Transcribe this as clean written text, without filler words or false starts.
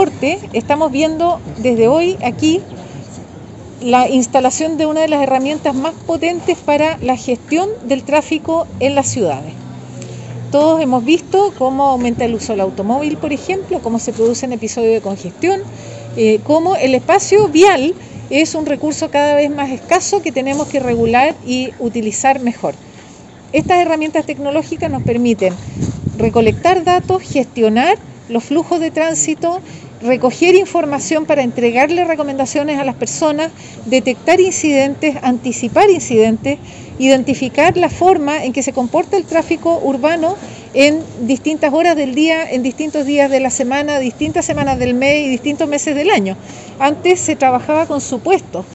transporte estamos viendo desde hoy aquí la instalación de una de las herramientas más potentes para la gestión del tráfico en las ciudades. Todos hemos visto cómo aumenta el uso del automóvil, por ejemplo, cómo se producen episodios de congestión, cómo el espacio vial es un recurso cada vez más escaso que tenemos que regular y utilizar mejor. Estas herramientas tecnológicas nos permiten recolectar datos, gestionar los flujos de tránsito, recoger información para entregarle recomendaciones a las personas, detectar incidentes, anticipar incidentes, identificar la forma en que se comporta el tráfico urbano en distintas horas del día, en distintos días de la semana, distintas semanas del mes y distintos meses del año. Antes se trabajaba con supuestos.